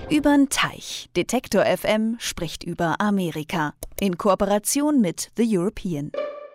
Übern Teich. Detektor FM spricht über Amerika. In Kooperation mit The European.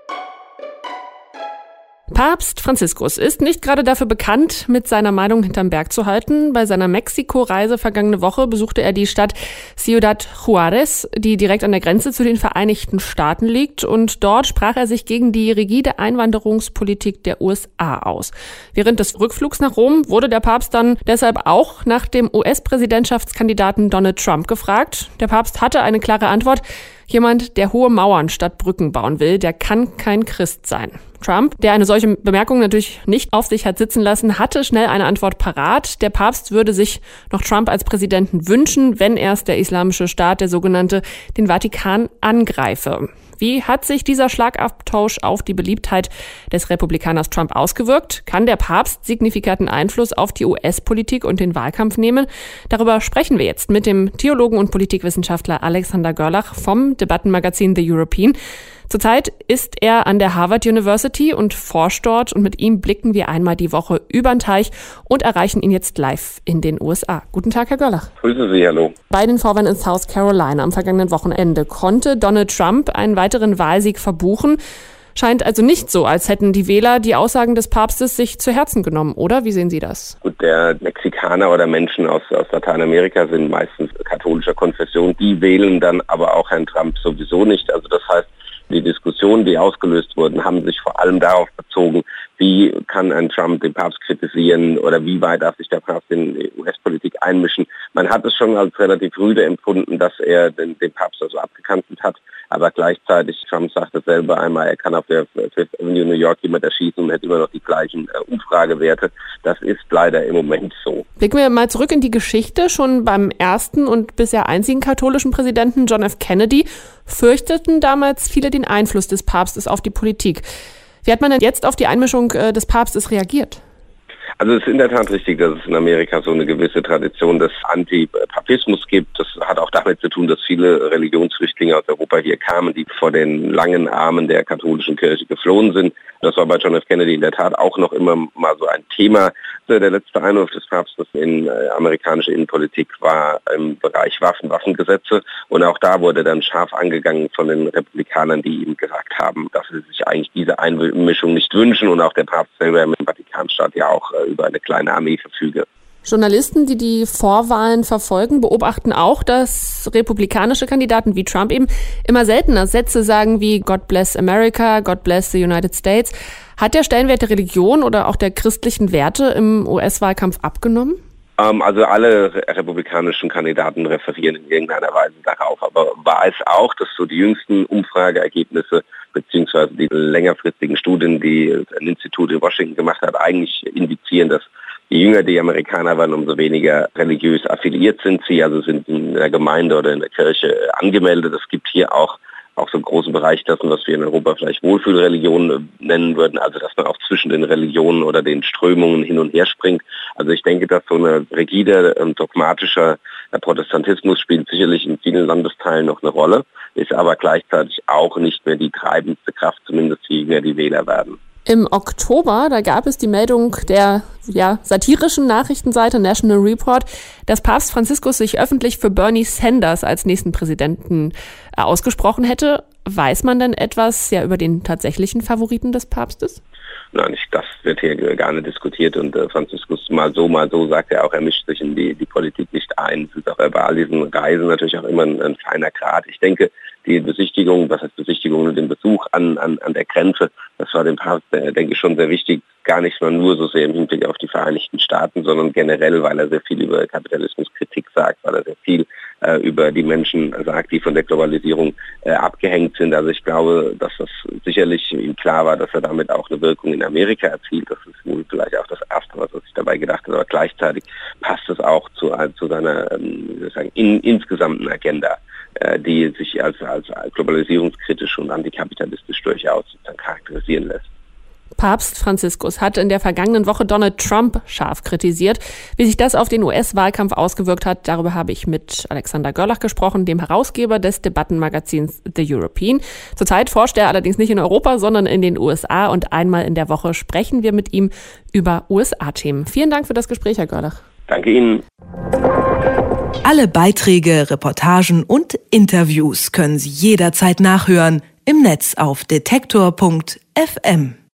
Papst Franziskus ist nicht gerade dafür bekannt, mit seiner Meinung hinterm Berg zu halten. Bei seiner Mexiko-Reise vergangene Woche besuchte er die Stadt Ciudad Juárez, die direkt an der Grenze zu den Vereinigten Staaten liegt. Und dort sprach er sich gegen die rigide Einwanderungspolitik der USA aus. Während des Rückflugs nach Rom wurde der Papst dann deshalb auch nach dem US-Präsidentschaftskandidaten Donald Trump gefragt. Der Papst hatte eine klare Antwort. Jemand, der hohe Mauern statt Brücken bauen will, der kann kein Christ sein. Trump, der eine solche Bemerkung natürlich nicht auf sich hat sitzen lassen, hatte schnell eine Antwort parat. Der Papst würde sich noch Trump als Präsidenten wünschen, wenn erst der Islamische Staat, der sogenannte, den Vatikan angreife. Wie hat sich dieser Schlagabtausch auf die Beliebtheit des Republikaners Trump ausgewirkt? Kann der Papst signifikanten Einfluss auf die US-Politik und den Wahlkampf nehmen? Darüber sprechen wir jetzt mit dem Theologen und Politikwissenschaftler Alexander Görlach vom Debattenmagazin The European. Zurzeit ist er an der Harvard University und forscht dort, und mit ihm blicken wir einmal die Woche übern Teich und erreichen ihn jetzt live in den USA. Guten Tag, Herr Görlach. Grüße Sie, hallo. Bei den Vorwahlen in South Carolina am vergangenen Wochenende konnte Donald Trump einen weiteren Wahlsieg verbuchen. Scheint also nicht so, als hätten die Wähler die Aussagen des Papstes sich zu Herzen genommen, oder? Wie sehen Sie das? Gut, der Mexikaner oder Menschen aus Lateinamerika sind meistens katholischer Konfession. Die wählen dann aber auch Herrn Trump sowieso nicht. Also das heißt, die Diskussionen, die ausgelöst wurden, haben sich vor allem darauf bezogen, wie kann ein Trump den Papst kritisieren oder wie weit darf sich der Papst in die US-Politik einmischen. Man hat es schon als relativ rüde empfunden, dass er den Papst also abgekanzelt hat, aber gleichzeitig, Trump sagte selber einmal, er kann auf der Fifth Avenue New York jemand erschießen und hätte immer noch die gleichen Umfragewerte. Das ist leider im Moment so. Blicken wir mal zurück in die Geschichte. Schon beim ersten und bisher einzigen katholischen Präsidenten John F. Kennedy fürchteten damals viele den Einfluss des Papstes auf die Politik. Wie hat man denn jetzt auf die Einmischung des Papstes reagiert? Also es ist in der Tat richtig, dass es in Amerika so eine gewisse Tradition des Antipapismus gibt. Das hat auch damit zu tun, dass viele Religionsflüchtlinge aus Europa hier kamen, die vor den langen Armen der katholischen Kirche geflohen sind. Das war bei John F. Kennedy in der Tat auch noch immer mal so ein Thema. Der letzte Einwurf des Papstes in amerikanische Innenpolitik war im Bereich Waffengesetze. Und auch da wurde dann scharf angegangen von den Republikanern, die ihm gesagt haben, dass sie sich eigentlich diese Einmischung nicht wünschen. Und auch der Papst selber im Vatikanstaat ja auch über eine kleine Armee verfüge. Journalisten, die die Vorwahlen verfolgen, beobachten auch, dass republikanische Kandidaten wie Trump eben immer seltener Sätze sagen wie God bless America, God bless the United States. Hat der Stellenwert der Religion oder auch der christlichen Werte im US-Wahlkampf abgenommen? Also alle republikanischen Kandidaten referieren in irgendeiner Weise darauf. Aber war es auch, dass so die jüngsten Umfrageergebnisse beziehungsweise die längerfristigen Studien, die ein Institut in Washington gemacht hat, eigentlich indizieren, dass je jünger die Amerikaner waren, umso weniger religiös affiliiert sind sie, also sind in der Gemeinde oder in der Kirche angemeldet. Es gibt hier auch so einen großen Bereich dessen, was wir in Europa vielleicht Wohlfühlreligion nennen würden, also dass man auch zwischen den Religionen oder den Strömungen hin und her springt. Also ich denke, dass so ein rigider, dogmatischer Protestantismus spielt sicherlich in vielen Landesteilen noch eine Rolle, ist aber gleichzeitig auch nicht mehr die treibendste Kraft, zumindest je jünger die Wähler werden. Im Oktober, da gab es die Meldung der satirischen Nachrichtenseite National Report, dass Papst Franziskus sich öffentlich für Bernie Sanders als nächsten Präsidenten ausgesprochen hätte. Weiß man denn etwas über den tatsächlichen Favoriten des Papstes? Nein, das wird hier gar nicht diskutiert und Franziskus mal so sagt er auch, er mischt sich in die Politik nicht ein. Es ist auch bei all diesen Reisen natürlich auch immer ein feiner Grad. Ich denke, die Besichtigung, und den Besuch an der Grenze, das war dem Papst, denke ich, schon sehr wichtig. Gar nicht mal nur so sehr im Hinblick auf die Vereinigten Staaten, sondern generell, weil er sehr viel über Kapitalismuskritik sagt, weil er sehr viel über die Menschen sagt, die von der Globalisierung abgehängt sind. Also ich glaube, dass das sicherlich ihm klar war, dass er damit auch eine Wirkung in Amerika erzielt. Das ist wohl vielleicht auch das Erste, was er sich dabei gedacht hat. Aber gleichzeitig passt es auch zu seiner insgesamten Agenda, die sich als globalisierungskritisch und antikapitalistisch durchaus charakterisieren lässt. Papst Franziskus hat in der vergangenen Woche Donald Trump scharf kritisiert. Wie sich das auf den US-Wahlkampf ausgewirkt hat, darüber habe ich mit Alexander Görlach gesprochen, dem Herausgeber des Debattenmagazins The European. Zurzeit forscht er allerdings nicht in Europa, sondern in den USA, und einmal in der Woche sprechen wir mit ihm über USA-Themen. Vielen Dank für das Gespräch, Herr Görlach. Danke Ihnen. Alle Beiträge, Reportagen und Interviews können Sie jederzeit nachhören im Netz auf detektor.fm.